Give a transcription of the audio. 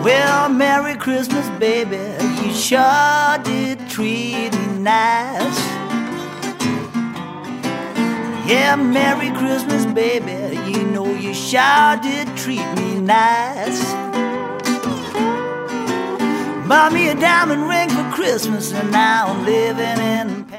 Well, Merry Christmas, baby, you sure did treat me nice. Yeah, Merry Christmas, baby, you know you sure did treat me nice. Bought me a diamond ring for Christmas, and now I'm living in